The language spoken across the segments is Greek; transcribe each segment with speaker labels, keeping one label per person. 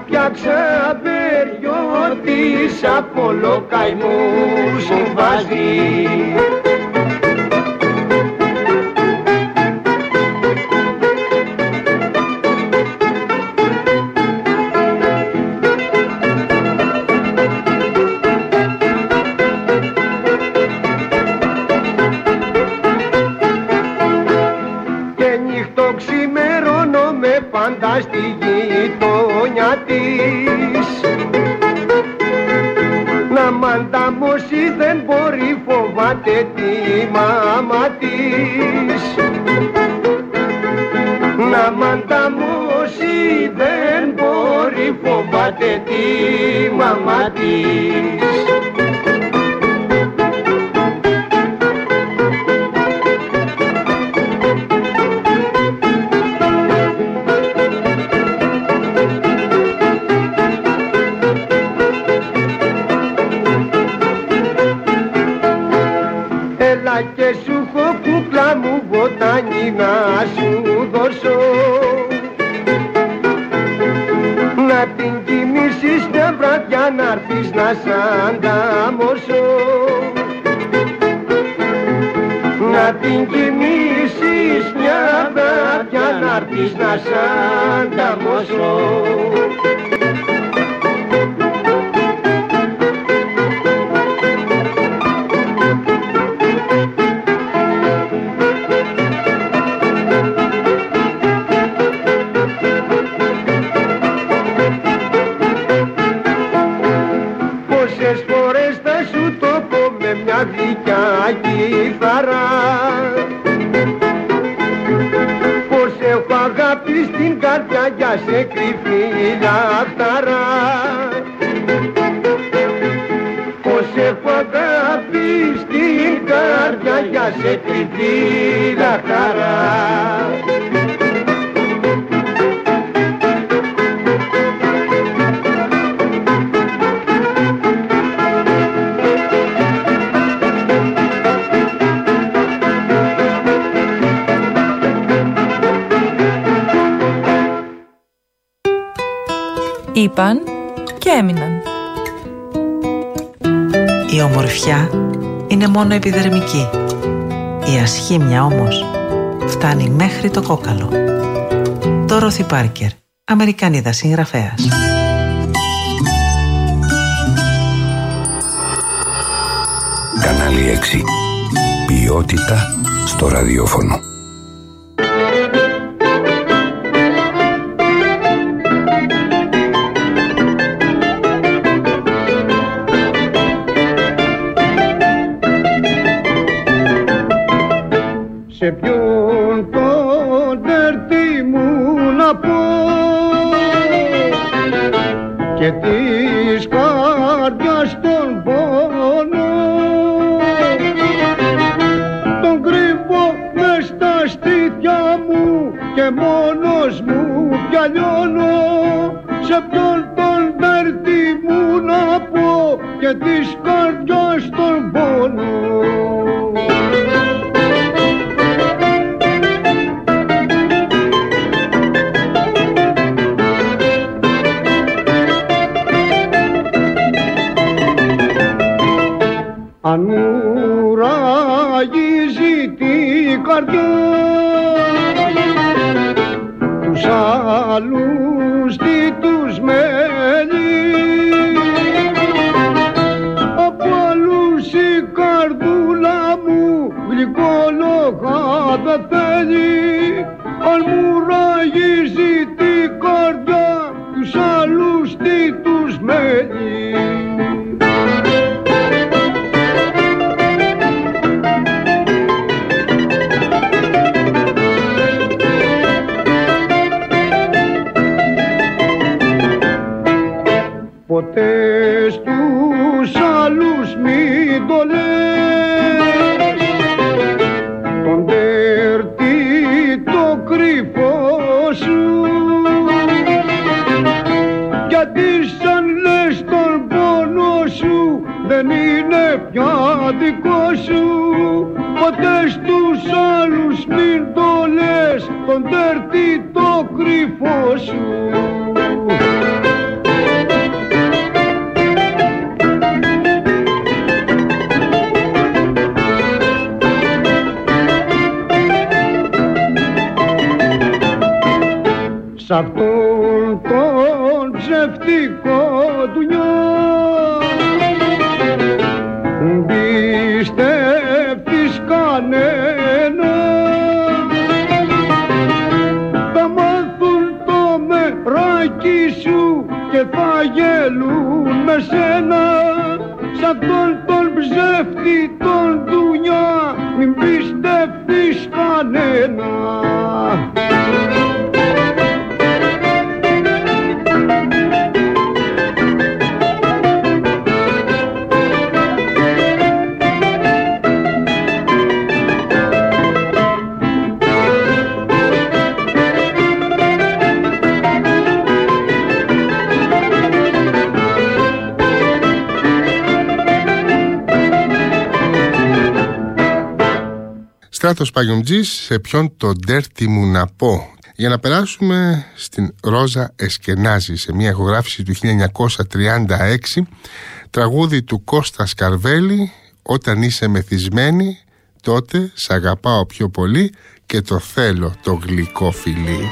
Speaker 1: φτιάξα μπεριό της από λοκαϊμούς βάζει. Στη γειτονιά της να μανταμώσει δεν μπορεί, φοβάται τη μάμα της. Να μανταμώσει δεν μπορεί, φοβάται τη μάμα της. Και σου έχω κούκλα μου βοτάνι να σου δώσω, να την κοιμήσεις μια βραδιά να'ρθεις να σ' ανταμώσω. Να την κοιμήσεις μια βραδιά να'ρθεις να σ' ανταμώσω. Κιθάρα πως έχω αγάπη στην καρδιά για σε κρυφή λαχτάρα. Πως έχω αγάπη στην καρδιά για σε κρυφή λαχτάρα.
Speaker 2: Είπαν και έμειναν.
Speaker 3: Η ομορφιά είναι μόνο επιδερμική. Η ασχήμια όμως φτάνει μέχρι το κόκαλο. Ντόροθι Πάρκερ, Αμερικανίδα συγγραφέας.
Speaker 4: Κανάλι 6. Ποιότητα στο ραδιόφωνο.
Speaker 1: Σε ποιον τον έρτη μου να πω και της καρδιάς τον πόνο, τον κρύβω μες στα στήθια μου και μόνος μου πιαλιώνω. Σε ποιον τον έρτη μου να πω και της καρδιάς τον πόνο. Αν μου ράγιζει την καρδιά τους άλλους τι τους μένει, από άλλους η καρδούλα μου γλυκό λόγα δεν θέλει. Αν μου ράγιζει την καρδιά τους άλλους τι τους μένει. Ποτέ στους άλλους μην το λες, τον τέρτη το κρυφό σου, γιατί σαν λες τον πόνο σου δεν είναι πια δικό σου. Ποτέ στους άλλους μην το λες, τον τέρτη το κρυφό σου. ψευτικό δουνιά. Πιστεύεις κανένα, θα μάθουν το μεράκι σου και θα γελούν με σένα. Σαν τον ψεύτη τον δουνιά, μην πιστεύεις κανένα.
Speaker 5: Στράτος Παγιοντζής, σε ποιον το ντέρτι μου να πω. Για να περάσουμε στην Ρόζα Εσκενάζη, σε μια ηχογράφηση του 1936, τραγούδι του Κώστα Σκαρβέλη, «Όταν είσαι μεθυσμένη, τότε σ' αγαπάω πιο πολύ και το θέλω το γλυκό φιλί».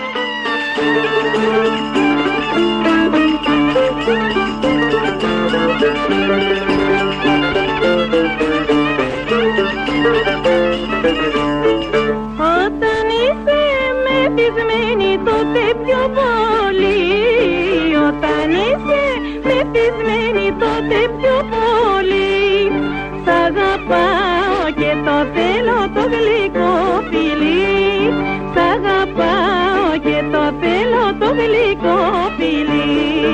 Speaker 6: Όταν είσαι μεθυσμένη τότε πιο πολύ, όταν είσαι μεθυσμένη τότε πιο πολύ, σ' αγαπάω και το θέλω το γλυκό φιλί, σ' αγαπάω και το θέλω το γλυκό φιλί.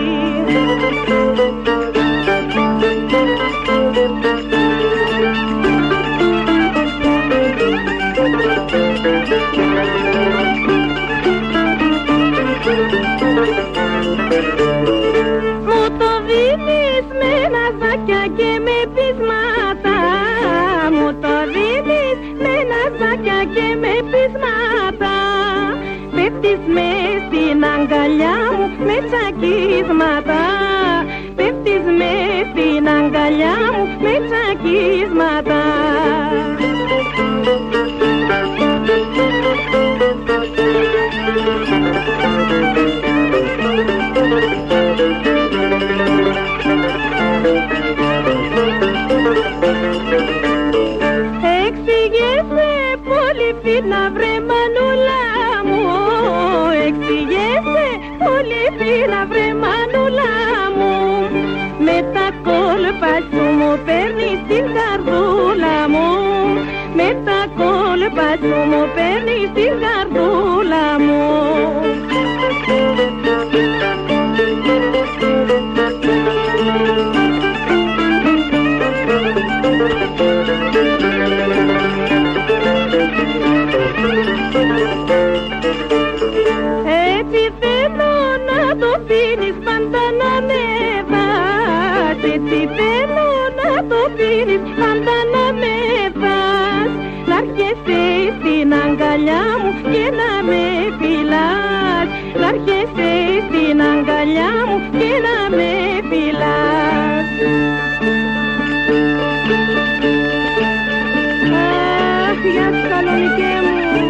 Speaker 6: Μου το δίνεις με ναζάκια και με πείσματα, μου το δίνεις με ναζάκια και με πείσματα, πέφτεις μες στην αγκαλιά μου με τσακίσματα, πέφτεις μες στην αγκαλιά μου με τσακίσματα. Εξηγέσαι πολύ φίνα βρε μανούλα μου, εξηγέσαι πολύ φίνα βρε μανούλα μου, με τα κόλπα σου μου παίρνεις την καρδούλα μου, με τα κόλπα σου μου παίρνεις την καρδούλα μου. Έτσι θέλω να το πίνεις πάντα να με βάς, έτσι θέλω να το πίνεις πάντα να με βάς, να έρχεσαι στην αγκαλιά μου και να με φυλάς, να έρχεσαι στην αγκαλιά μου και να με φυλάς. Αχ, γεια σου κανονικέ μου.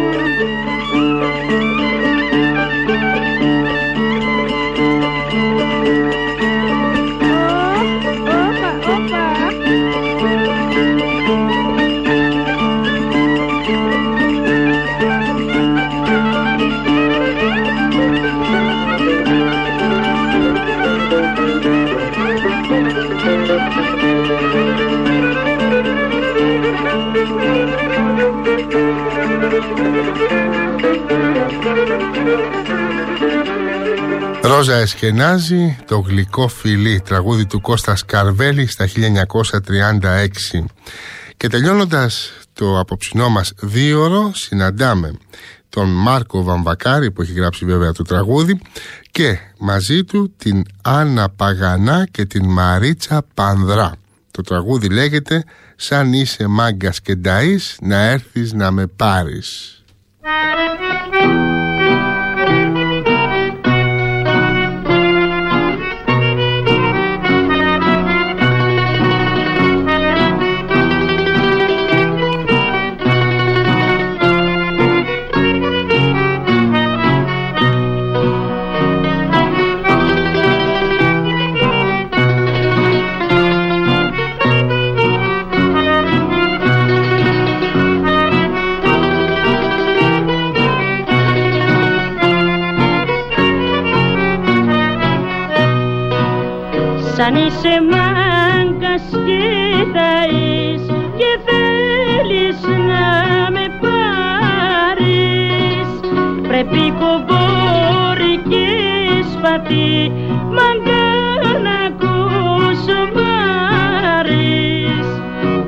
Speaker 5: Ρόζα Εσκενάζη, το γλυκό φιλί, τραγούδι του Κώστα Σκαρβέλη στα 1936. Και τελειώνοντας το απόψινό μας 2ωρο, συναντάμε τον Μάρκο Βαμβακάρη, που έχει γράψει βέβαια το τραγούδι, και μαζί του την Άννα Παγανά και την Μαρίτσα Πανδρά. Το τραγούδι λέγεται «Σαν είσαι μάγκας και νταΐς, να έρθεις να με πάρεις».
Speaker 6: σαν είσαι μάγκας και ταΐς και θέλεις να με πάρεις, πρέπει κομπόρι και σπαθί μαγκά να ακούσω μάρεις.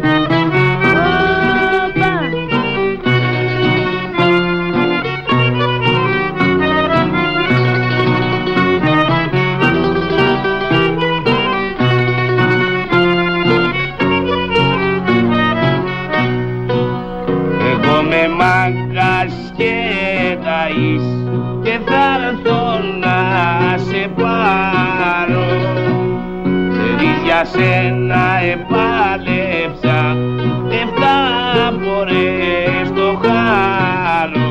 Speaker 7: Μάγκας και ταΐς και θα έρθω να σε πάρω, ξέρεις για σένα επάλεψα 7 φορές το χάρο.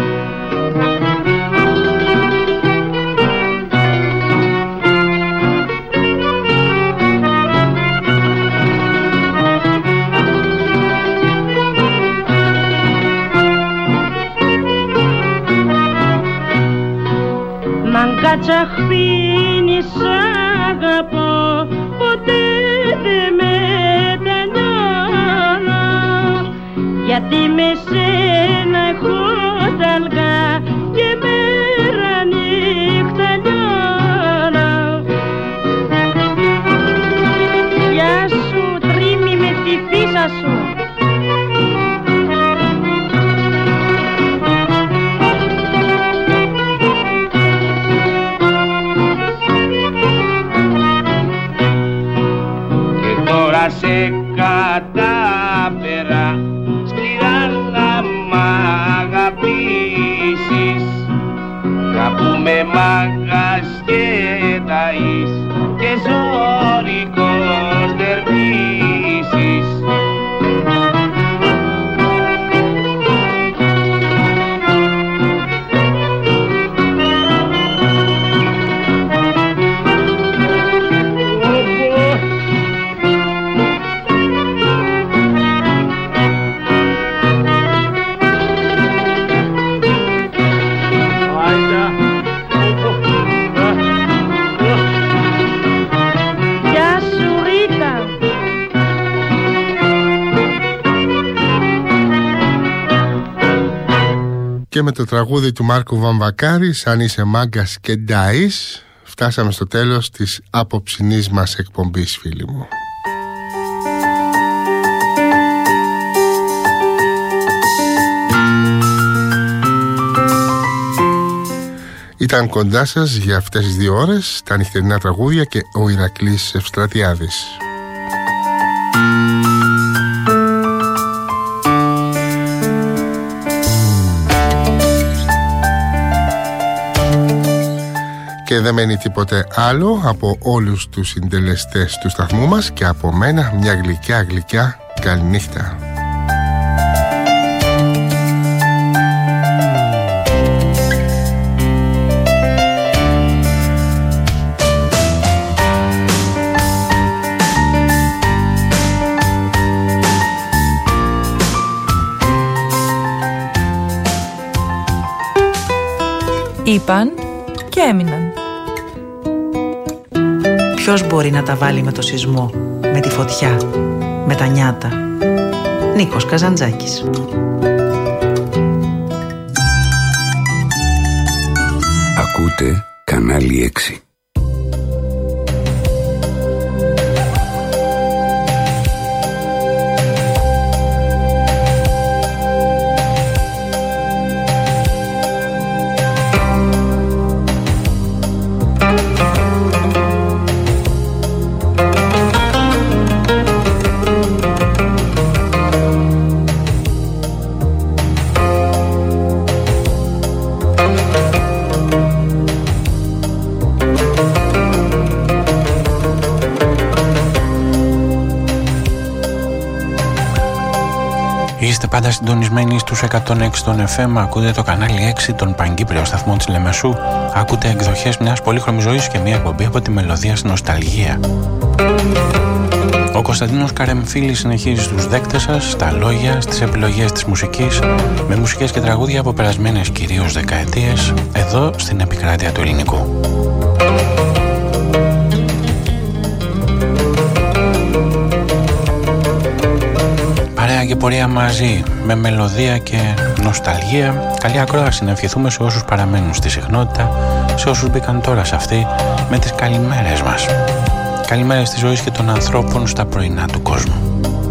Speaker 6: Κατσαχπίνη σ' αγαπώ, ποτέ δεν μετανιώνω, γιατί με σένα έχω ταλγά και μέρα νύχτα λιώνω. Γεια σου τρίμη με τη φύσα σου.
Speaker 7: Σε κατάφερα σκληρά να μ' αγαπήσεις, κάπου με μάγκας και ταΐς και ζωρικός τερπίσεις.
Speaker 5: Και με το τραγούδι του Μάρκου Βαμβακάρη, σαν είσαι μάγκας και νταΐς, φτάσαμε στο τέλος της απόψινής μας εκπομπής, φίλοι μου. Ήταν κοντά σας για αυτές τις 2 ώρες τα νυχτερινά τραγούδια και ο Ηρακλής Ευστρατιάδης. Και δεν μένει τίποτε άλλο από όλους τους συντελεστές του σταθμού μας και από μένα μια γλυκιά καληνύχτα.
Speaker 2: Είπαν και έμειναν.
Speaker 3: Ποιος μπορεί να τα βάλει με το σεισμό, με τη φωτιά, με τα νιάτα? Νίκος Καζαντζάκης.
Speaker 4: Ακούτε κανάλι 6.
Speaker 8: Είστε πάντα συντονισμένοι στους 106 των FM, ακούτε το κανάλι 6, τον Παγκύπριο σταθμό της Λεμεσού, ακούτε εκδοχές μιας πολύχρωμης ζωής και μια εκπομπή από τη μελωδία στην νοσταλγία. Ο Κωνσταντίνος Καρεμφίλης συνεχίζει στους δέκτες σας, στα λόγια, στις επιλογές της μουσικής, με μουσικές και τραγούδια από περασμένες κυρίως δεκαετίες, εδώ στην επικράτεια του ελληνικού. πορεία μαζί με μελωδία και νοσταλγία. Καλή ακρόαση να ευχηθούμε σε όσους παραμένουν στη συχνότητα, σε όσους μπήκαν τώρα σε αυτή με τις καλημέρες μας. Καλημέρες της ζωής και των ανθρώπων στα πρωινά του κόσμου.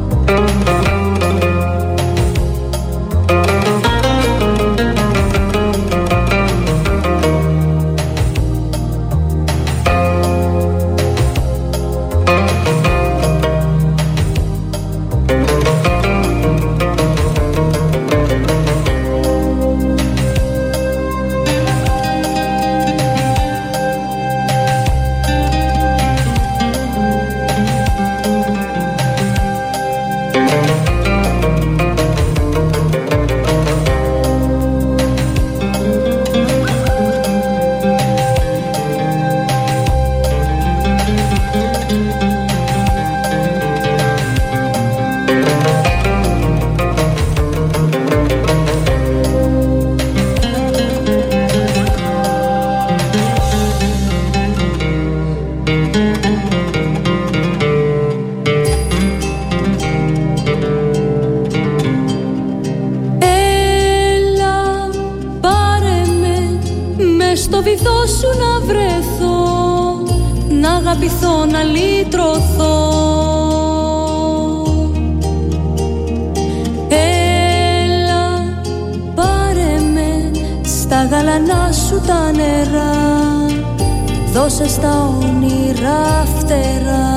Speaker 9: Δώσε στα όνειρα φτερά.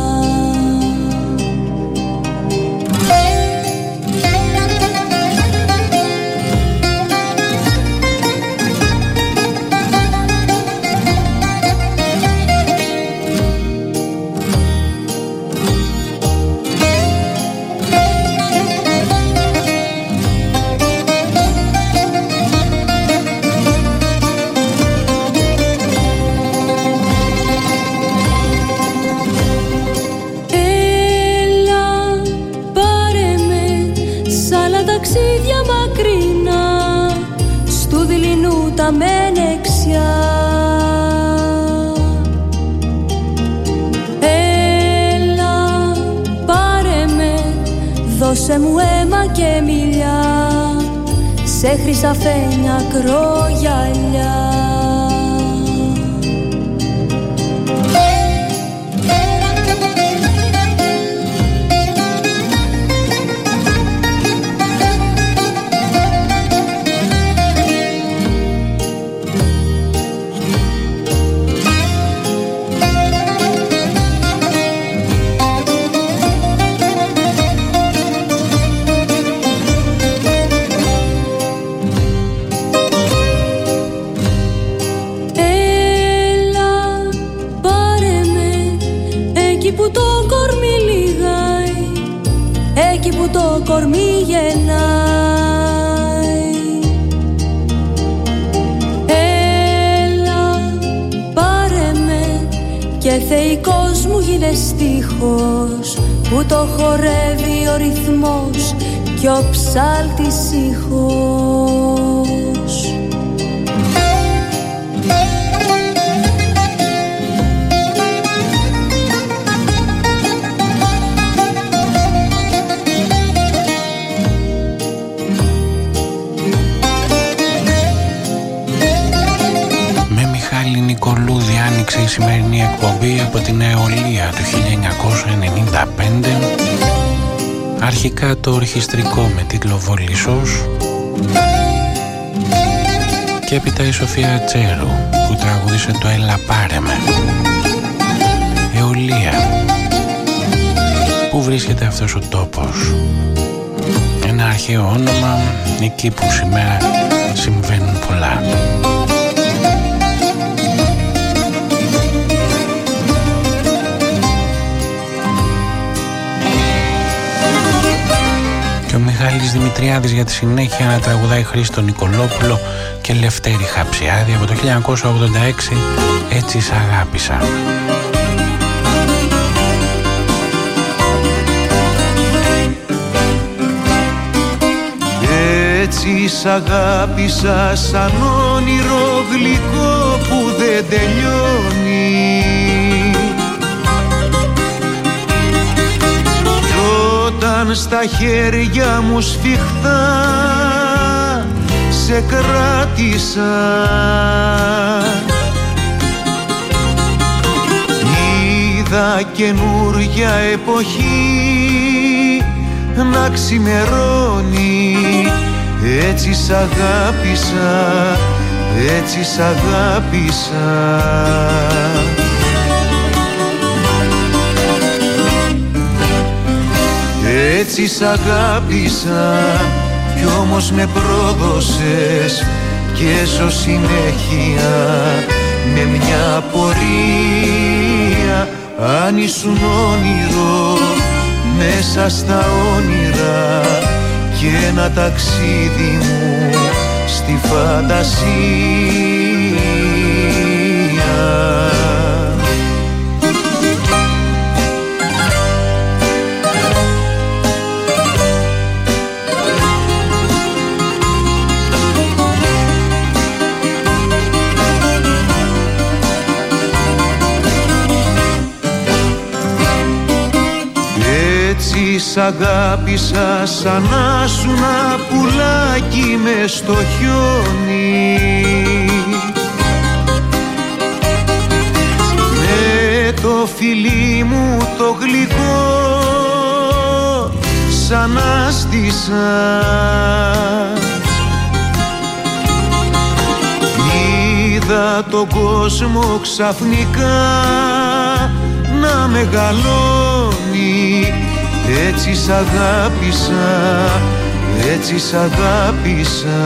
Speaker 9: Δώσε μου αίμα και μιλιά, σε χρυσαφένια κρογιαλιά. Το κορμί γεννάει. Έλα πάρε με και θεϊκός μου γίνε στίχος, που το χορεύει ο ρυθμός κι ο ψάλτης ήχος.
Speaker 8: Νικολούδη άνοιξε η σημερινή εκπομπή από την Αεολία του 1995. Αρχικά το ορχιστρικό με τίτλο Βολισσός και έπειτα η Σοφία Τσέρου που τραγούδισε το Έλα πάρε με. Αεολία. Πού βρίσκεται αυτός ο τόπος? Ένα αρχαίο όνομα εκεί που σήμερα συμβαίνουν πολλά. Και ο Μιχάλης Δημητριάδης για τη συνέχεια να τραγουδάει Χρήστο Νικολόπουλο και Λευτέρη Χαψιάδη από το 1986, Έτσι σ' αγάπησα.
Speaker 10: Έτσι σ' αγάπησα σαν όνειρο γλυκό που δεν τελειώνει, κι όταν στα χέρια μου σφιχτά σε κράτησα. Είδα καινούρια εποχή να ξημερώνει. Έτσι σ' αγάπησα, έτσι σ' αγάπησα. Έτσι σ' αγάπησα κι όμως με πρόδωσες και ζω συνέχεια με μια πορεία. Αν ήσουν όνειρο μέσα στα όνειρα και ένα ταξίδι μου στη φαντασία. Έτσι σ' αγάπησα σαν να σου ένα πουλάκι μες στο χιόνι. Με το φιλί μου το γλυκό σ' ανάστησα. Είδα τον κόσμο ξαφνικά να μεγαλώνει. Έτσι σ' αγάπησα, έτσι σ' αγάπησα.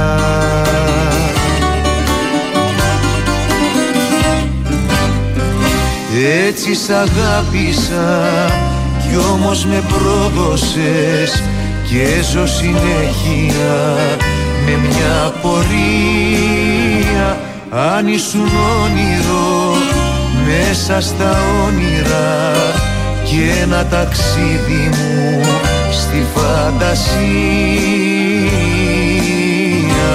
Speaker 10: Έτσι σ' αγάπησα κι όμως με πρόδωσες και ζω συνέχεια με μια πορεία. Αν ήσουν όνειρο μέσα στα όνειρα και ένα ταξίδι μου στη φαντασία.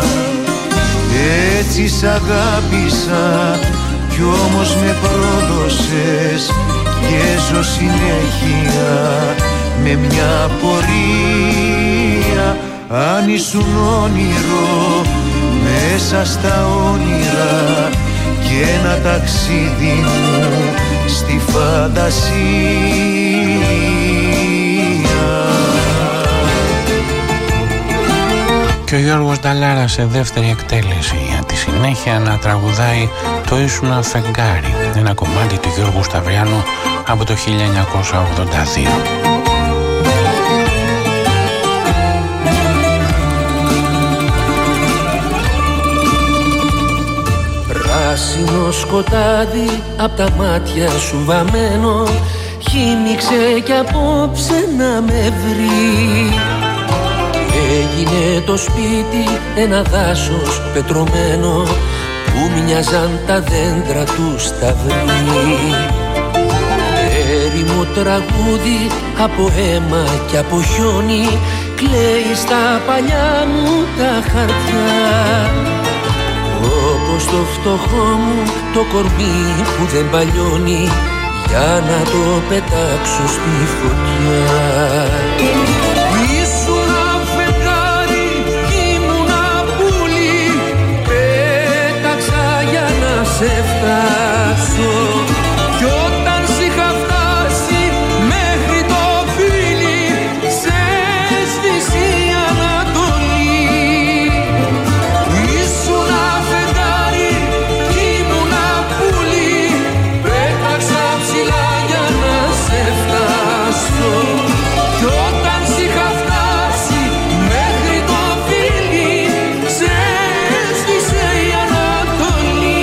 Speaker 10: Έτσι σ' αγάπησα κι όμως με πρόδωσες και ζω συνέχεια με μια πορεία. Αν ήσουν όνειρο μέσα στα όνειρα και ένα ταξίδι μου στη φαντασία.
Speaker 8: Και ο Γιώργος Νταλάρας σε δεύτερη εκτέλεση για τη συνέχεια να τραγουδάει το «Ήσουνα φεγγάρι», ένα κομμάτι του Γιώργου Σταυριάνου από το 1982.
Speaker 11: Πράσινο σκοτάδι απ' τα μάτια σου βαμμένο χύμιξε κι απόψε να με βρει. Έγινε το σπίτι ένα δάσος πετρωμένο που μοιάζαν τα δέντρα του σταυρί. Έρημο τραγούδι από αίμα κι από χιόνι κλαίει στα παλιά μου τα χαρτιά. Όπως το φτωχό μου το κορμί που δεν παλιώνει για να το πετάξω στη φωτιά. Ήσουνα φεγγάρι, ήμουνα πουλί, πέταξα για να σε φτάσω. Κι όταν σ' είχα φτάσει μέχρι το φίλι, σε σβήσει η Ανατολή. Ήσουνα φεγγάρι, ήμουνα πουλί, πέταξα ψηλά για να σε φτάσω. Κι όταν σ' είχα φτάσει μέχρι το φίλι, σε σβήσε η Ανατολή.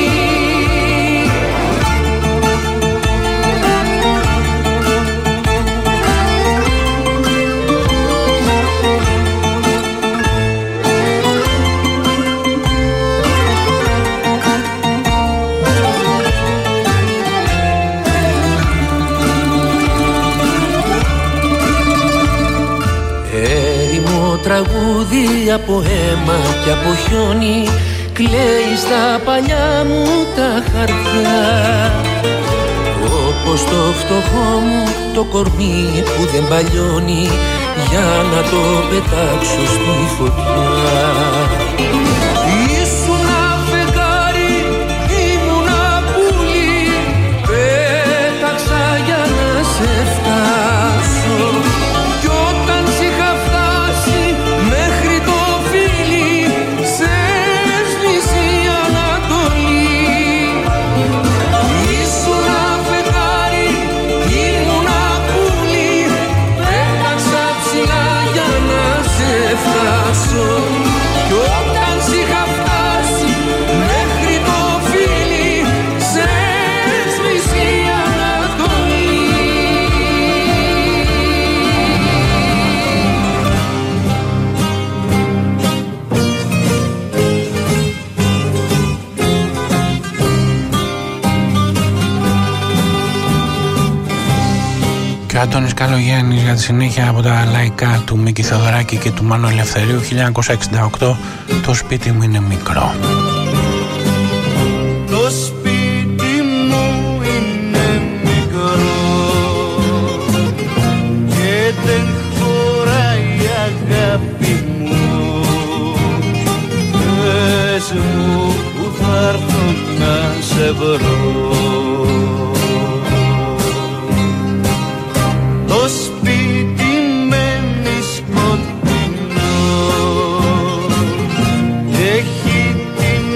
Speaker 11: Έρημο τραγούδι από αίμα και από χιόνι κλαίει στα παλιά μου τα χαρτιά. πω στο φτωχό μου το κορμί που δεν παλιώνει για να το πετάξω στη φωτιά. Ήσουνα φεγγάρι, ήμουνα πουλί, πέταξα για να σε φτάσω. Κι όταν σ' είχα φτάσει μέχρι το φίλι, σε σβήσει η Ανατολή. Ήσουνα φεγγάρι, ήμουνα πουλί, πέταξα ψηλά για να σε φτάσω. Κι όταν σ' είχα φτάσει μέχρι το φίλι, σε σβήσει η Ανατολή.
Speaker 8: Και ο Αντώνης Καλογιάννης για τη συνέχεια από τα λαϊκά του Μίκη Θεοδωράκη και του Μάνου Ελευθερίου. 1968, το σπίτι μου είναι μικρό.
Speaker 10: Το σπίτι μου είναι μικρό και δεν χωράει η αγάπη μου. Πες μου που θα έρθω να σε βρω. Το σπίτι μένει σκοτεινό, έχει την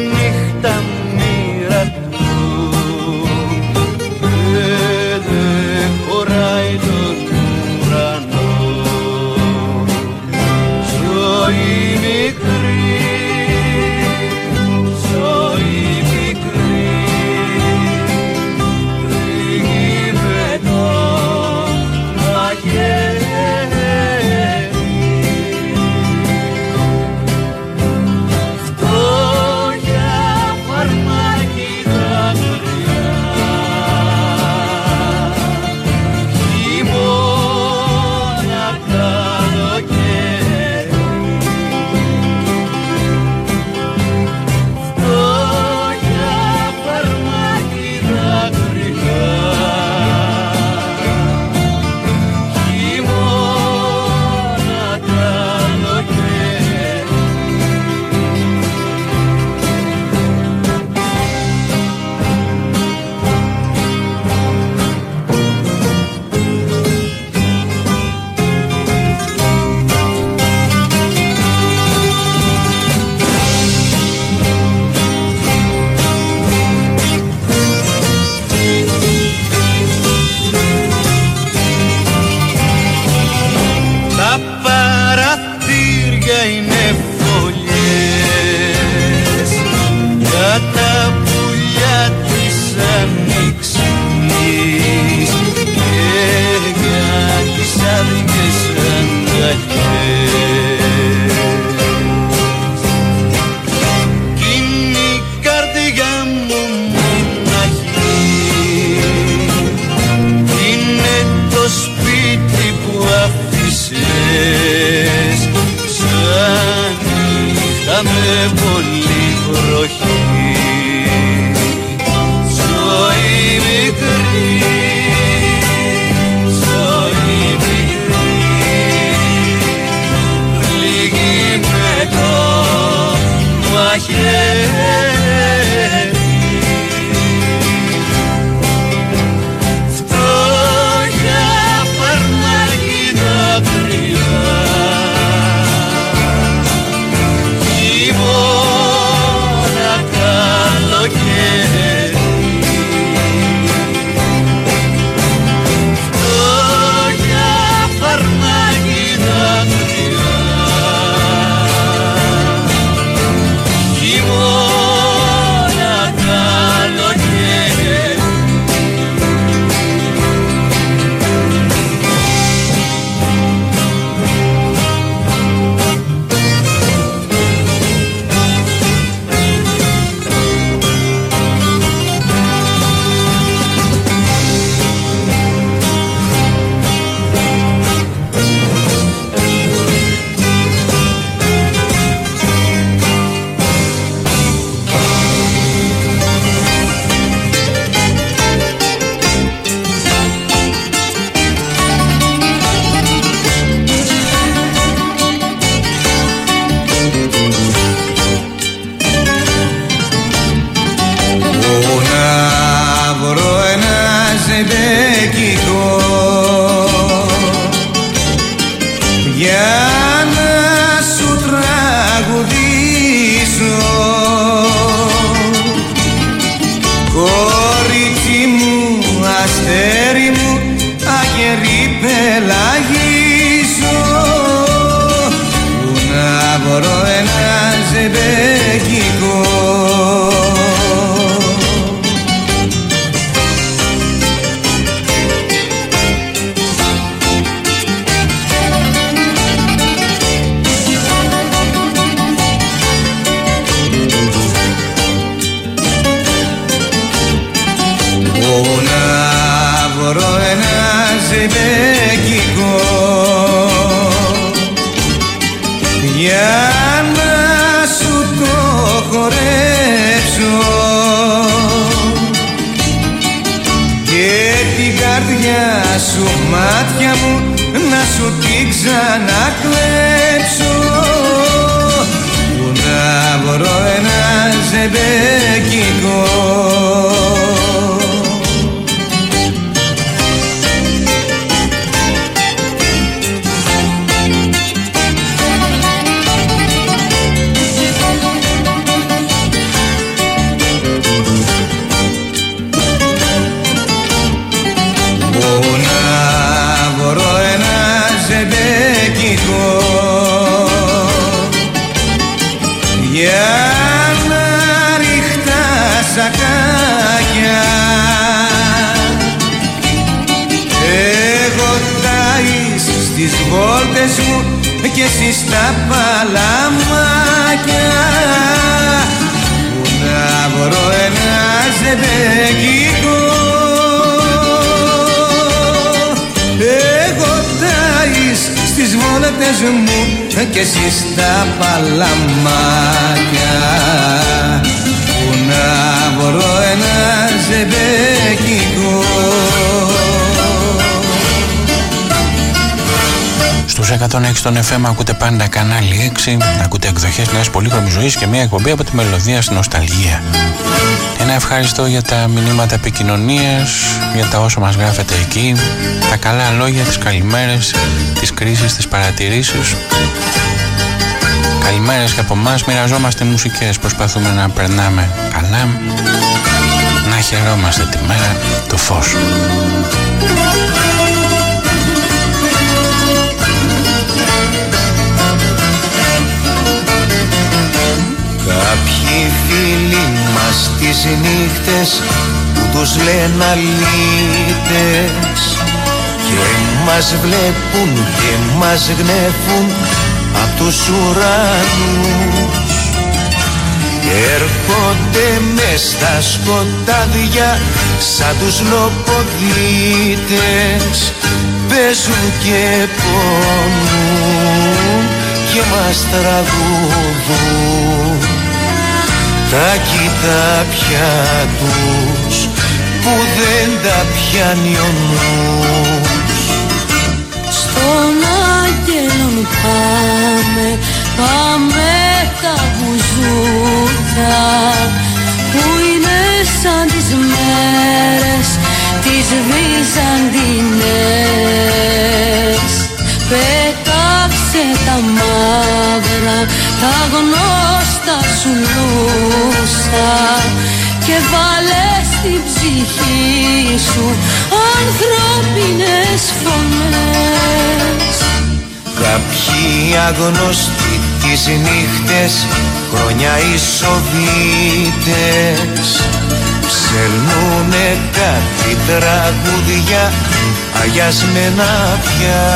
Speaker 10: ζεμπέκικο για να σου τραγουδήσω, κορίτσι μου, αστέρι μου, αγερή πελαγίσω, που να βρω ένα ζεμπέκικο. Ζεμπέκικο για να σου το χορέψω και την καρδιά σου, μάτια μου, να σου την ξανακλέψω, που να βρω ένα ζεμπέκικο. Για να ρίχτα σακάκια, εγώ ταΐς στις βόλτες μου και εσύ στα παλαμάκια, που να βρω ένα ζεμπέκικο. Εγώ ταΐς στις βόλτες μου και εσύ στα παλαμάκια, που να βρω ένα ζεμπέκικο.
Speaker 8: Στους 106 των FM ακούτε πάντα κανάλι 6, ακούτε εκδοχές μιας πολύχρωμης ζωής και μια εκπομπή από τη μελωδία στην νοσταλγία. Ένα ευχαριστώ για τα μηνύματα επικοινωνίας, για τα όσα μας γράφετε εκεί, τα καλά λόγια, τις καλημέρες, τις κρίσεις, τις παρατηρήσεις. Καλημέρες και από εμάς, μοιραζόμαστε μουσικές, προσπαθούμε να περνάμε καλά, να χαιρόμαστε τη μέρα του φως.
Speaker 10: Κάποιοι φίλοι μας τις νύχτες που τους λένε αλήτες και μας βλέπουν και μας γνέφουν απ' τους ουρανούς, έρχονται μες στα σκοτάδια σαν τους λοποδίτες, παίζουν και πονούν και μας τραγουδούν τα κοιτάπια τους που δεν τα πιάνει ο νους.
Speaker 9: Στον άγγελον πάμε, πάμε τα μπουζούκια που είναι σαν τις μέρες τις Βυζαντινές. Πέταξε τα μαύρα, τα γνώστα σου λούσα και βάλε στην ψυχή σου ανθρώπινες φωνές.
Speaker 10: Κάποιοι αγνωστοί τις νύχτες, χρόνια οι Σοβίτες, ψελνούνε κάτι τραγούδια αγιασμένα πια.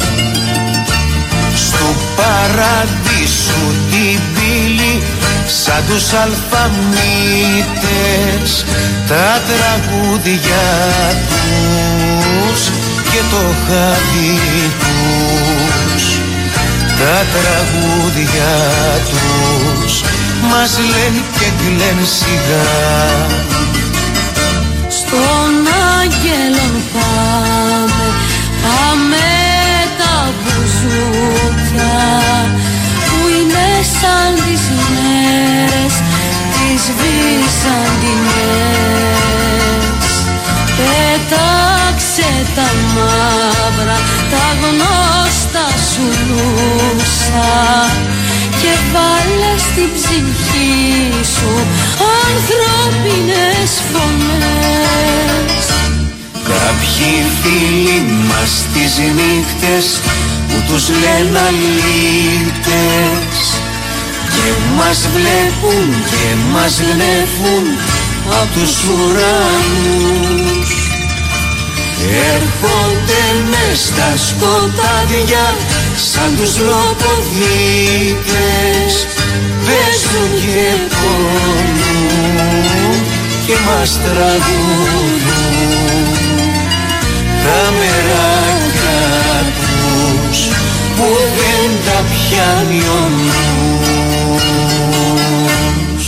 Speaker 10: Στου παραδείσου την πύλη σαν τους αλφαμίτες, τα τραγούδια τους και το χάδι τους, τα τραγούδια τους μας λένε και κλαίνε σιγά.
Speaker 9: Στον άγγελον πάμε, πάμε τα μπουζούκια που είναι σαν τις μέρες τις Βυζαντινές. άσε τα μαύρα, τα γνώστα σου λούσα και βάλε στην ψυχή σου ανθρώπινες φωνές.
Speaker 10: Κάποιοι φίλοι μας τις νύχτες που τους λένε αλήτες και μας βλέπουν και μας γνέφουν απ' τους ουρανούς. Έρχονται μες στα σκοτάδια σαν τους λοποδίτες, παίζουν και πονούν και μας τραγουδούν τα μεράκια τους που δεν τα πιάνει ο νους.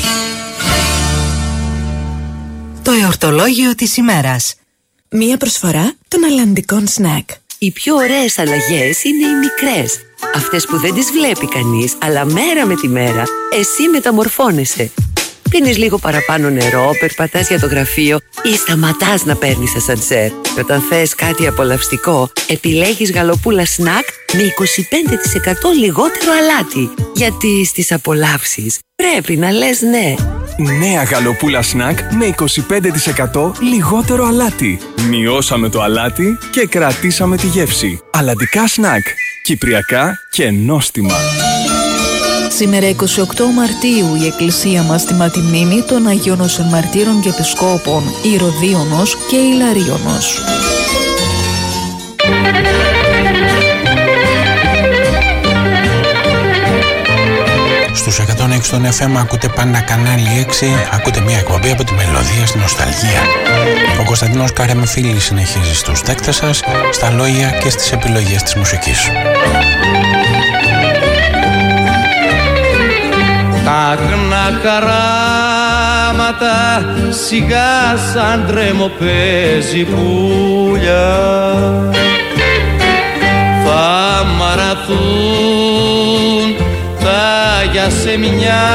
Speaker 12: Το εορτολόγιο της ημέρας.
Speaker 2: Μία προσφορά των αλλαντικών σνακ.
Speaker 13: Οι πιο ωραίες αλλαγές είναι οι μικρές. Αυτές που δεν τις βλέπει κανείς, αλλά μέρα με τη μέρα εσύ μεταμορφώνεσαι. Πίνεις λίγο παραπάνω νερό, περπατάς για το γραφείο ή σταματάς να παίρνεις ασανσέρ. Και όταν θες κάτι απολαυστικό, επιλέγεις γαλοπούλα σνακ με 25% λιγότερο αλάτι. Γιατί στις απολαύσεις πρέπει να λες ναι.
Speaker 14: Νέα γαλοπούλα σνακ με 25% λιγότερο αλάτι. Μειώσαμε το αλάτι και κρατήσαμε τη γεύση. Αλλαντικά σνακ. Κυπριακά και νόστιμα.
Speaker 2: Σήμερα 28 Μαρτίου η Εκκλησία μας τιμά τη μνήμη των Αγίων Όσων Μαρτύρων και Επισκόπων Ηρωδίωνος και Ιλαρίωνος.
Speaker 8: Στους 106 των FM ακούτε πάντα κανάλι 6, ακούτε μια εκπομπή από τη μελωδία στην νοσταλγία. Ο Κωνσταντίνος Καρεμφίλη συνεχίζει στους δέκτες σας, στα λόγια και στις επιλογές της μουσικής.
Speaker 11: Τα αγνά χαράματα σιγά σαν τρεμοπέζει πουλιά θα μαραθούν τα γιασεμιά,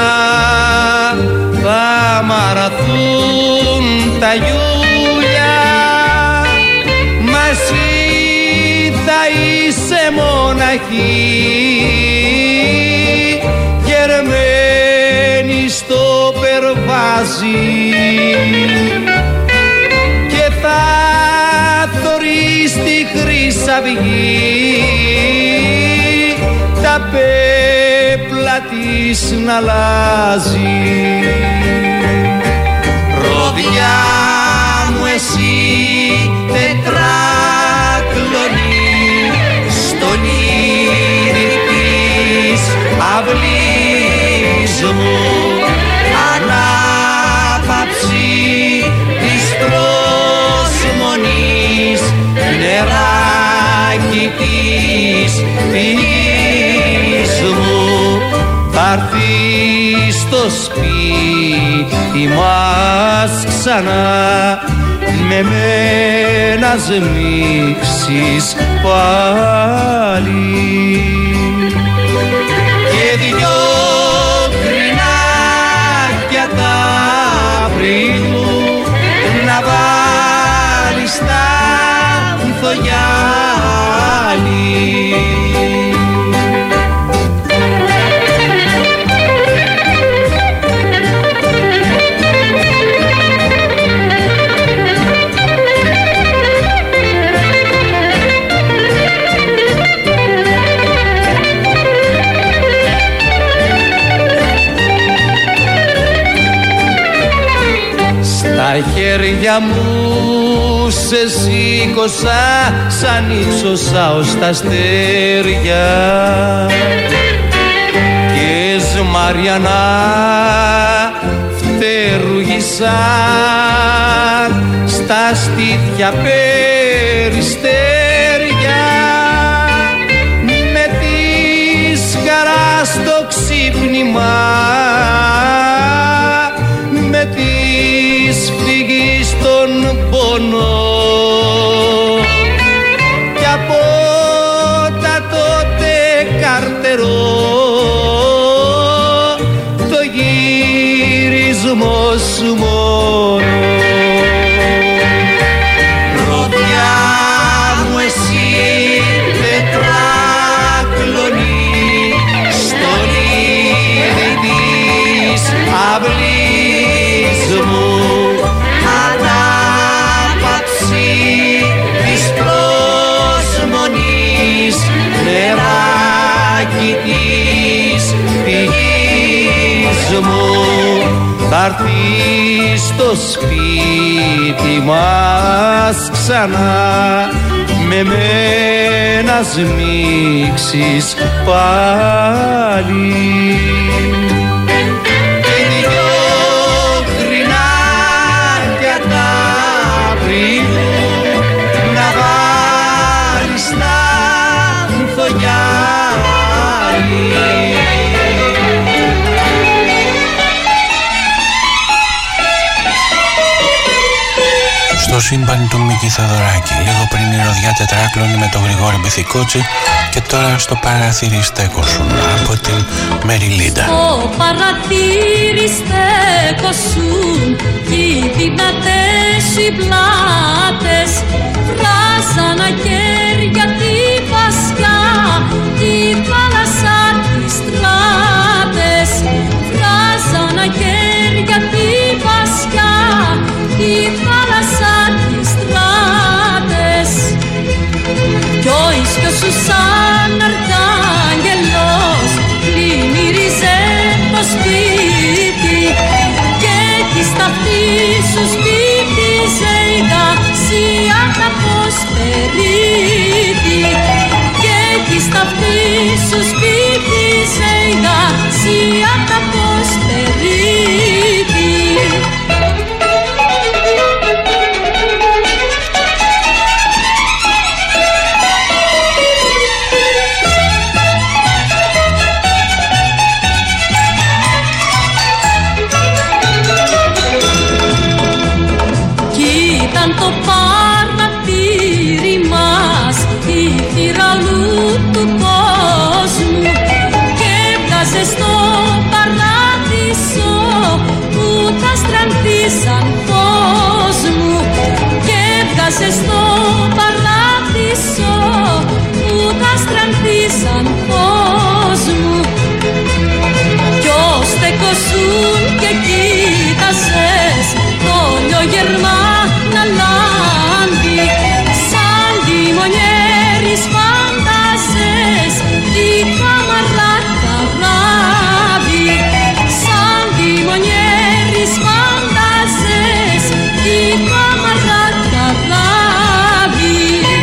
Speaker 11: θα μαραθούν τα γιούλια, μα εσύ θα είσαι μοναχή γερμένη στο περβάζι και θα θωρείς τη χρυσαυγή τα πέπλα της να αλλάζει. Ροδιά μου εσύ τετράκλωνη στολίδι της αυλής μου, ανάπαυση της προσμονής, νεράκι της πηγής μου. Θα έρθει στο σπίτι μας ξανά, με μένα σμίξεις πάλι και δυο κρινάκια τα Απρίλου να βάλεις στα ανθογιάλι. Τα χέρια μου σε σήκωσα σαν ύψωσα ως τα αστέρια και σμαριανά φτερουγισαν στα στήθια περιστέρια με τη χαρά στο ξύπνημα, με της φυγής τον πόνο κι από τα τότε καρτερό το γύρισμό σου μόνο. Ροδιά
Speaker 10: θα έρθει στο σπίτι μας ξανά, με μένα σμίξεις πάλι. Και δυο κρινάκια τα βρήκω να βάλεις στα ανθογιάλι.
Speaker 8: Στο σύμπαν του Μίκη Θοδωράκη, λίγο πριν η Ροδιά Τετράκλωνη με τον Γρηγόρη Μπιθικότσι, και τώρα στο παραθύρι στέκωσουν από την Μεριλίντα.
Speaker 9: Στο παραθύρι στέκωσουν κι οι δυνατές οι πλάτες, βράζαν αχέρια τη βασιά, τη θάλασσα τις στράτες, βράζαν αχέρια τη βασιά, τη θάλασσα τις στράτες. Κι ο ίσκιος σου σαν αρχάγγελος πλημμύριζε το σπίτι, και εκεί στα αυτή σου σπίτιζε η γασία τα ποσπερίτη, και εκεί στα αυτή σου σπίτιζε η γασία τα ποσπερίτη. Το παραθύρι μας η θύρα όλου του κόσμου, και έβγαζε στο παράδεισο που τα στρανθίσαν φως μου, και έβγαζε στο παράδεισο που τα στρανθίσαν φως μου. Κι ως στεκόσουν και κοίταζες το λιογερμά να λάμπει, σαν λιμονιέρης φαντάζες τη καμαράτα βράδυ, σαν λιμονιέρης φαντάζες τη καμαράτα βράδυ.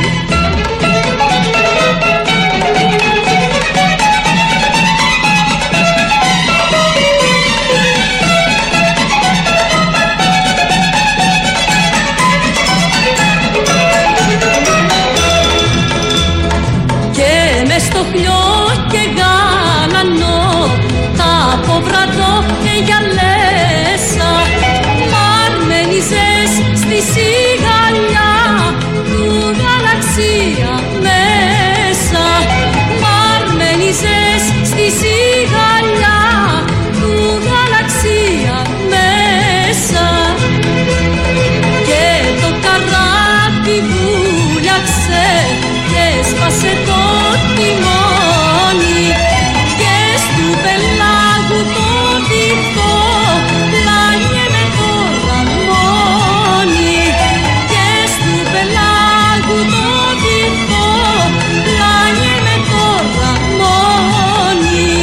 Speaker 9: Στο χλιό και γάλανο τα αποβρατώ και γυαλέσα, αρμενίζες στη σιγαλιά του γαλαξία μέσα, αρμενίζες στη σιγαλιά του γαλαξία μέσα. Και το καράβι βούλιαξε και έσπασε το τιμόνι, και στου πελάγου το δίχτω πλάνιε με το ραμόνι, και στου πελάγου το δίχτω πλάνιε με το ραμόνι.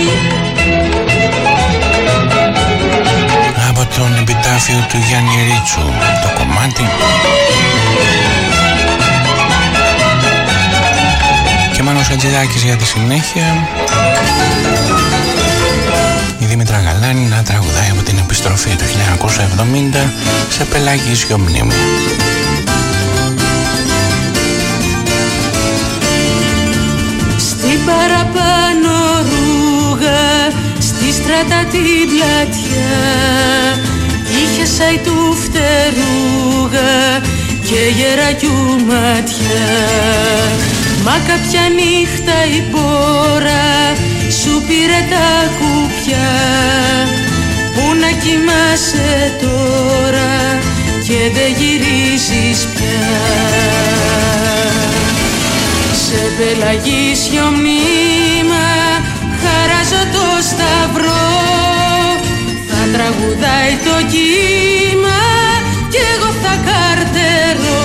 Speaker 8: Από τον επιτάφιο του Γιάννη Ρίτσου το κομμάτι, και Μάνος Χατζηδάκης για τη συνέχεια. Η Δήμητρα Γαλάνη να τραγουδάει από την επιστροφή του 1970 σε πελαγίσιο μνήμη.
Speaker 9: Στην παραπάνω ρούγα, στη στράτα την πλατιά, είχε σάι του φτερούγα και γερακιού ματιά. Μα κάποια νύχτα η πόρα σου πήρε τα κουπιά, που να κοιμάσαι τώρα και δεν γυρίζεις πια. Σε πελαγίσιο μνήμα χαράζω το σταυρό, θα τραγουδάει το κύμα κι εγώ θα καρτερώ.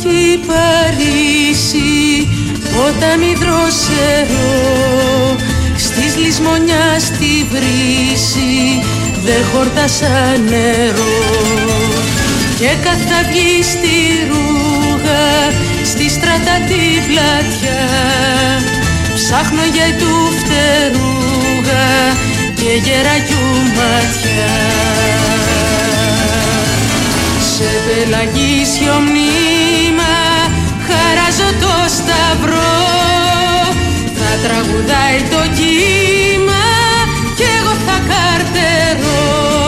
Speaker 9: κι Παρίσι, ποτάμι δροσερό, στις λησμονιάς τη βρύση δεν χόρτασα νερό. Και καθαυγή στη ρούγα, στη στράτα τη πλατιά, ψάχνω για του φτερούγα και γεραγιού ματιά. Σε πελαγίσιο μνήμα χαράζω το σταυρό, θα τραγουδάει το κύμα κι εγώ θα καρτερώ.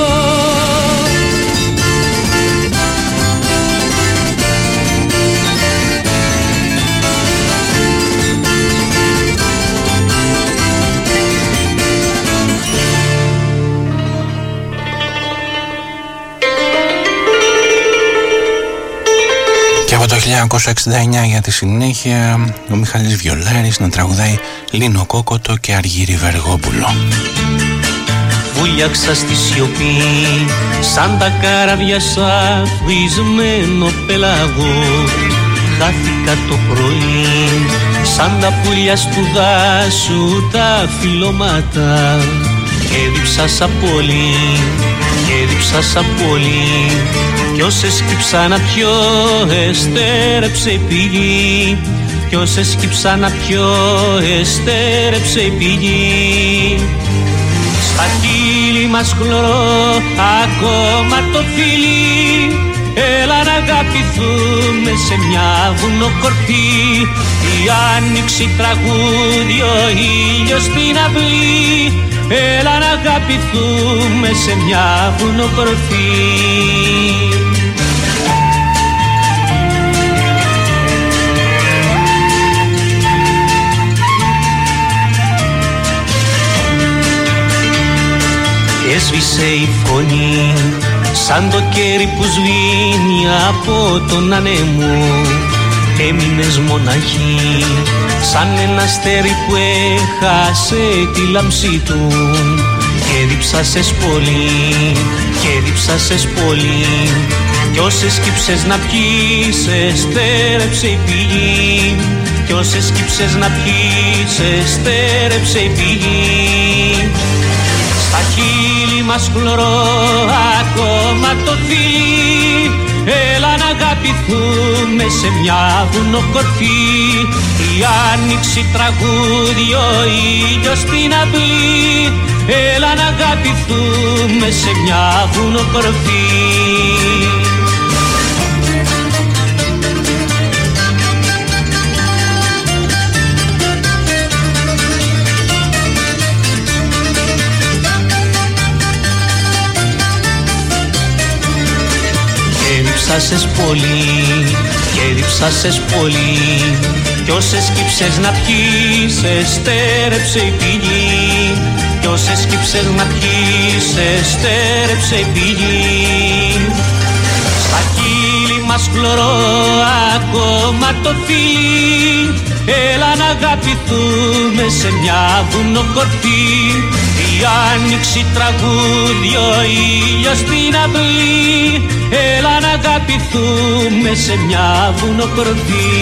Speaker 8: Και από το 1969 για τη συνέχεια ο Μιχάλης Βιολάρης να τραγουδάει Λίνο Κόκοτο και Αργύρι Βεργόπουλο.
Speaker 15: Βούλιαξα στη σιωπή σαν τα καράβια σαφισμένο πελαγό. Χάθηκα το πρωί σαν τα πουλιά του δάσου τα φυλλώματα. Και διψάσα πολύ, και διψάσα πολύ, κι όσες κύψανα πιο εστέρεψε η πηγή. Κι όσες κύψανα πιο εστέρεψε η πηγή. Στα χείλη μας χλωρώ ακόμα το φίλι, έλα να αγαπηθούμε σε μια βουνοκορφή. Η άνοιξη τραγούδι, ο ήλιος στην αυλή, έλα να αγαπηθούμε σε μια βουνοκορφή. Έσβησε η φωνή σαν το κέρι που σβήνει από τον ανέμο. Έμεινες μοναχή σαν ένα αστέρι που έχασε τη λάμψη του. Και διψάσες πολύ, και διψάσες πολύ, κι όσες κύψες να πιείς εστέρεψε η πηγή. Κι όσες κύψες να πιείς εστέρεψε η πηγή. Στα χείλη μας χλωρώ ακόμα το φίλι, έλα να αγαπηθούμε σε μια βουνοκορφή. Η άνοιξη τραγούδι, ο ήλιος στην αυλή, έλα να αγαπηθούμε σε μια βουνοκορφή. Διψάσες πολύ, και διψάσες πολύ, κι όσες κύψες να πιείς εστέρεψε η πηγή. Κι όσες κύψες να πιείς εστέρεψε η πηγή. Στα χείλη μας χλωρώ ακόμα το φίλι, έλα να αγαπηθούμε σε μια βουνοκορφή. Η άνοιξη τραγούδι, ο ήλιος στην αυλή, έλα να αγαπηθούμε σε μια βουνοκορφή.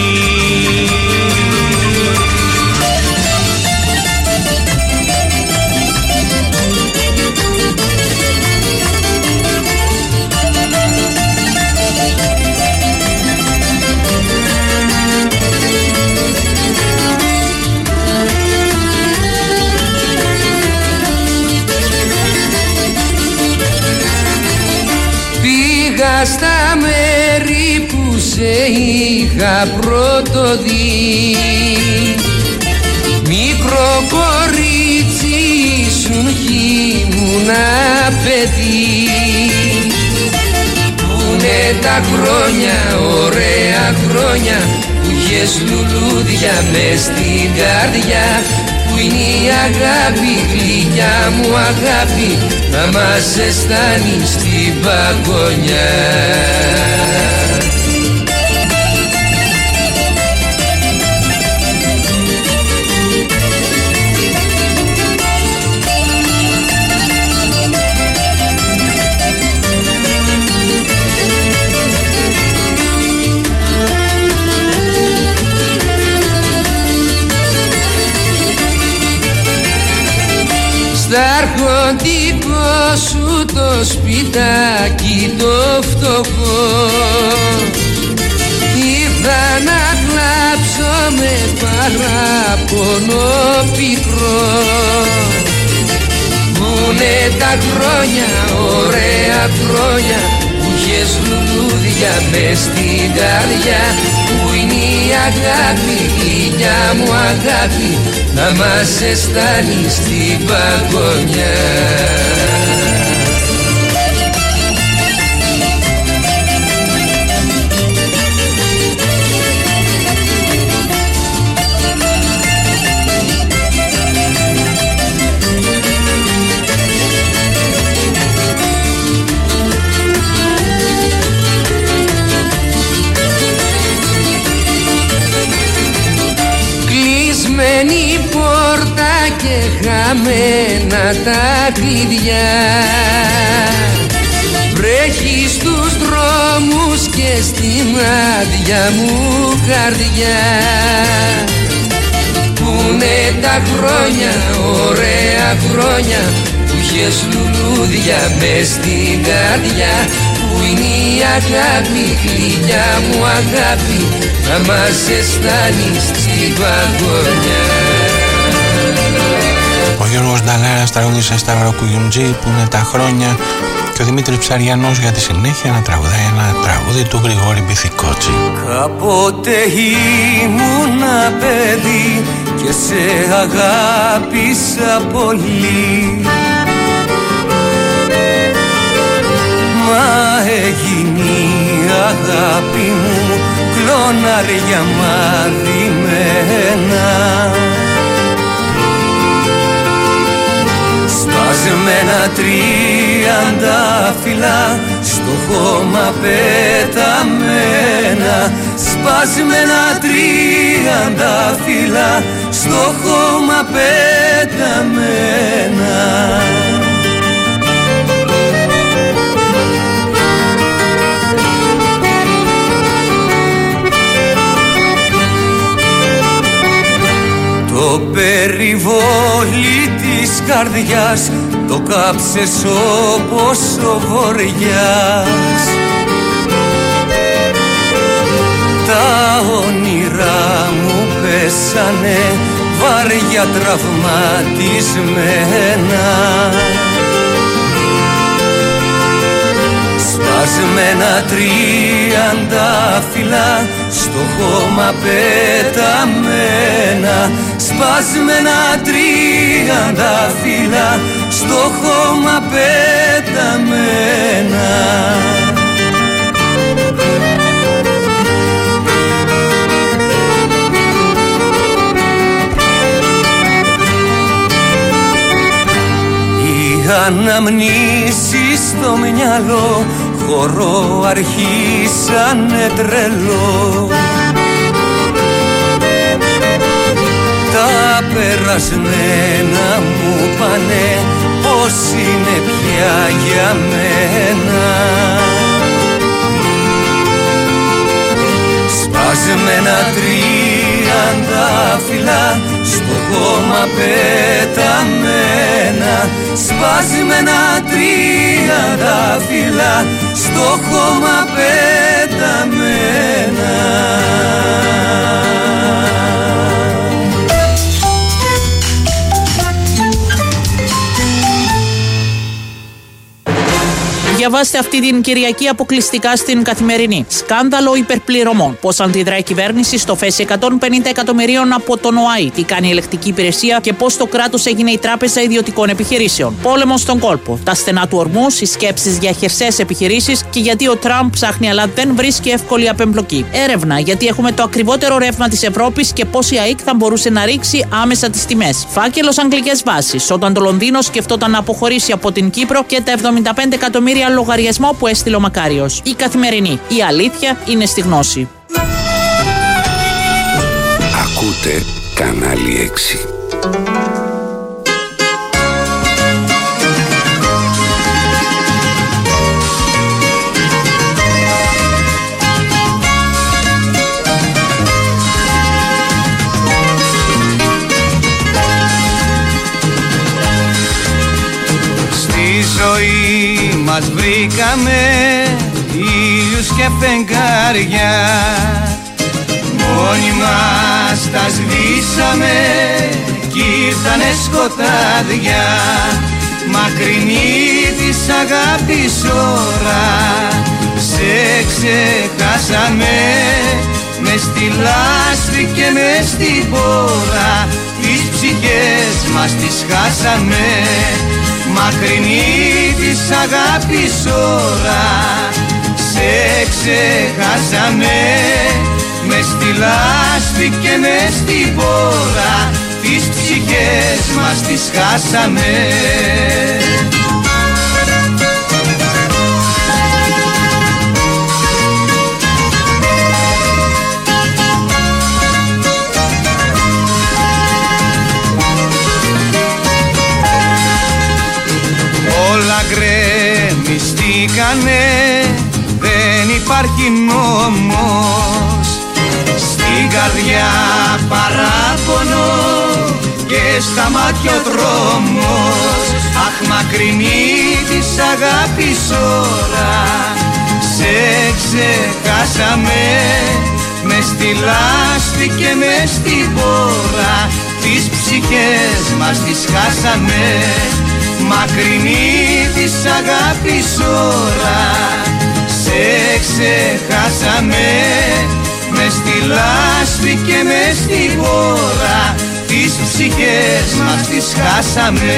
Speaker 11: Στα μέρη που σε είχα πρώτο δει, μικρό κορίτσι ήσουν κι ήμουνα παιδί. Πούνε τα χρόνια, ωραία χρόνια, που είχες λουλούδια μες στην καρδιά. Που είναι η αγάπη, γλυκιά μου αγάπη, να μας ζεστάνει στην παγωνιά. αρχοντικό σου το σπιτάκι το φτωχό, ήρθα να κλάψω με παράπονο πικρό. Πούνε τα χρόνια, ωραία χρόνια, που είχες λουλούδια μες στην καρδιά. Πού είναι η αγάπη, γλυκιά μου αγάπη, να μας αισθάνει στην παγωνιά. Κλεισμένη πόρτα και χαμένα τα κλειδιά, βρέχει στους δρόμους και στην άδεια μου καρδιά. Πούνε τα χρόνια, ωραία χρόνια, που είχες λουλούδια μες στην καρδιά. Πού είναι η αγάπη, γλυκιά μου αγάπη, να μας αισθάνεις στην παγωνιά.
Speaker 8: Ο Γιώργος Νταλάρας τραγούδισε Σταύρο Κουγιουντζή, που είναι τα χρόνια, και ο Δημήτρης Ψαριανός για τη συνέχεια να τραγουδάει ένα τραγούδι του Γρηγόρη Μπιθικότσι.
Speaker 10: Κάποτε ήμουνα παιδί και σε αγάπησα πολύ, μα έγινε η αγάπη μου κλωνάρια μαδημένα. Σπασμένα τριαντάφυλλα στο χώμα πεταμένα. Σπασμένα τριαντάφυλλα στο χώμα πεταμένα. Το περιβόλι της καρδιάς το κάψες όπως ο βοριάς. Τα όνειρά μου πέσανε βαριά τραυματισμένα. Σπασμένα τριαντάφυλλα στο χώμα πεταμένα. Σπασμένα τριαντάφυλλα στο χώμα πεταμένα. Οι αναμνήσεις στο μυαλό χορό αρχίσανε τρελό. Τα περασμένα μου πάνε πως είναι πια για μένα. Σπασμένα τριαντάφυλλα στο χώμα πεταμένα. Σπασμένα τριαντάφυλλα στο χώμα πεταμένα.
Speaker 16: Διαβάστε αυτή την Κυριακή αποκλειστικά στην Καθημερινή. Σκάνδαλο υπερπληρωμών. Πώς αντιδρά η κυβέρνηση στο φέση 150 εκατομμυρίων από τον ΟΑΗ. Τι κάνει η ελεκτική υπηρεσία και πώς το κράτος έγινε η τράπεζα ιδιωτικών επιχειρήσεων. Πόλεμος στον κόλπο. Τα στενά του ορμού, οι σκέψεις για χερσαίες επιχειρήσεις και γιατί ο Τραμπ ψάχνει αλλά δεν βρίσκει εύκολη απεμπλοκή. Έρευνα γιατί έχουμε το ακριβότερο ρεύμα της Ευρώπης και πώς η ΑΕΚ θα μπορούσε να ρίξει άμεσα τις τιμές. Φάκελος αγγλικές βάσεις. Όταν το Λονδίνο σκεφτόταν να αποχωρήσει από την Κύπρο και τα 75 εκατομμύρια λογαριασμό που έστειλε ο Μακάριος. Η Καθημερινή. Η αλήθεια είναι στη γνώση.
Speaker 4: Ακούτε κανάλι 6.
Speaker 10: μας βρήκαμε ήλιους και φεγγάρια, μόνοι μας τα σβήσαμε κι ήρθανε σκοτάδια. Μακρινή της αγάπης ώρα, σε ξεχάσαμε μες στη λάσπη και μες στην πόρα. Τις ψυχές μας τις χάσαμε, μακρινή της αγάπης ώρα, σε ξεχάσαμε μες στη λάσπη και μες στην πόρα. Τις ψυχές μας τις χάσαμε. Όλα γκρεμιστήκανε, δεν υπάρχει νόμος, στην καρδιά παράπονο και στα μάτια ο δρόμος. Αχ, μακρινή της αγάπης ώρα, σε ξεχάσαμε μες στη λάσπη και μες στην πόρα. Τις ψυχές μας τις χάσαμε, μακρινή της αγάπης ώρα, σε ξεχάσαμε μες στη λάσπη και μες στην πόρα. Τις ψυχές μας τις χάσαμε.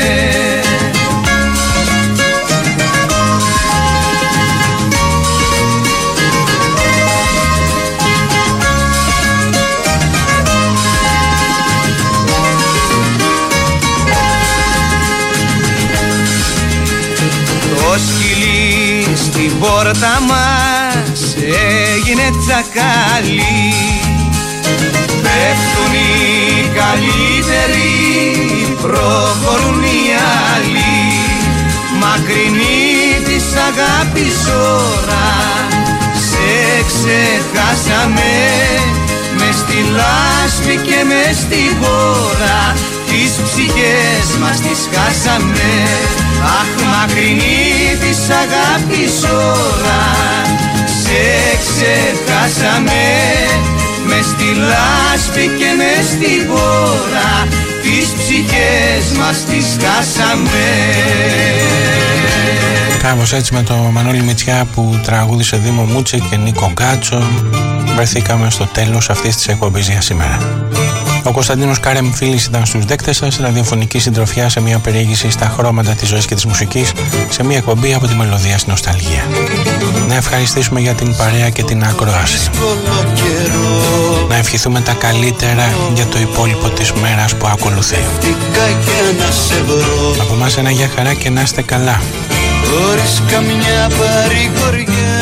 Speaker 10: Το σκυλί στην πόρτα μας έγινε τσακάλι, πέφτουν οι καλύτεροι, προχωρούν οι άλλοι. Μακρινή της αγάπης ώρα, σε ξεχάσαμε μες στη λάσπη και μες στην πόρα. Τις ψυχές μας τις χάσαμε, αχ, μακρινή της αγάπης ώρα, σε ξεχάσαμε μες στη λάσπη και μες στην πόρα. Τις ψυχές μας τις χάσαμε.
Speaker 8: Κάπως έτσι με το Μανώλη Μητσιά που τραγούδισε Δήμο Μούτσεκ και Νίκο Γκάτσο βρεθήκαμε στο τέλος αυτής της εκπομπής για σήμερα. Ο Κωνσταντίνος Κάρεμ Φίλης ήταν στους δέκτες σας, ραδιοφωνική συντροφιά σε μια περιήγηση στα χρώματα της ζωής και της μουσικής, σε μια εκπομπή από τη μελωδία στην νοσταλγία. Να ευχαριστήσουμε για την παρέα και την ακρόαση. Να ευχηθούμε τα καλύτερα για το υπόλοιπο της μέρας που ακολουθεί. Από εμάς ένα για χαρά και να είστε καλά.
Speaker 10: Χωρίς καμιά παρηγοριά.